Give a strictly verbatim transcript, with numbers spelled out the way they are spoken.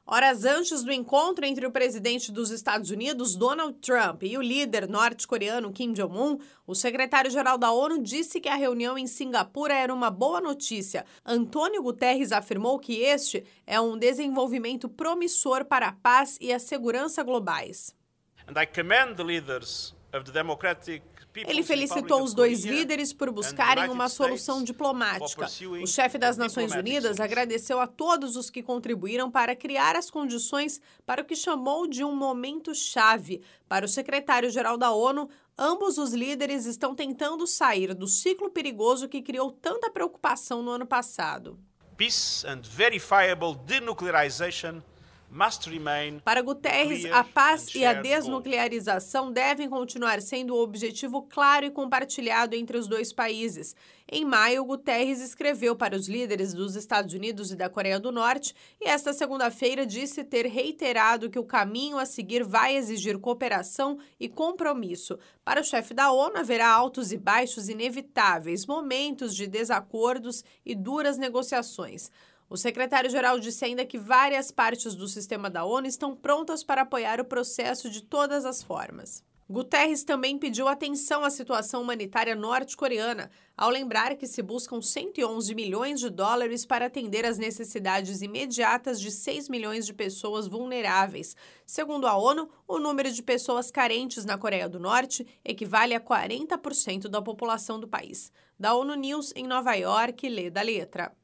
Horas antes do encontro entre o presidente dos Estados Unidos, Donald Trump, e o líder norte-coreano Kim Jong-un, o secretário-geral da ONU disse que a reunião em Singapura era uma boa notícia. Antônio Guterres afirmou que este é um desenvolvimento promissor para a paz e a segurança globais. And I commend the leaders of the democratic Ele felicitou os dois líderes por buscarem uma solução diplomática. O chefe das Nações Unidas agradeceu a todos os que contribuíram para criar as condições para o que chamou de um momento-chave. Para o secretário-geral da ONU, ambos os líderes estão tentando sair do ciclo perigoso que criou tanta preocupação no ano passado. Peace and verifiable denuclearization Para Guterres, a paz e a desnuclearização devem continuar sendo um objetivo claro e compartilhado entre os dois países. Em maio, Guterres escreveu para os líderes dos Estados Unidos e da Coreia do Norte e esta segunda-feira disse ter reiterado que o caminho a seguir vai exigir cooperação e compromisso. Para o chefe da ONU, haverá altos e baixos inevitáveis, momentos de desacordos e duras negociações. O secretário-geral disse ainda que várias partes do sistema da ONU estão prontas para apoiar o processo de todas as formas. Guterres também pediu atenção à situação humanitária norte-coreana, ao lembrar que se buscam cento e onze milhões de dólares para atender às necessidades imediatas de seis milhões de pessoas vulneráveis. Segundo a ONU, o número de pessoas carentes na Coreia do Norte equivale a quarenta por cento da população do país. Da ONU News, em Nova York, Lê da Letra.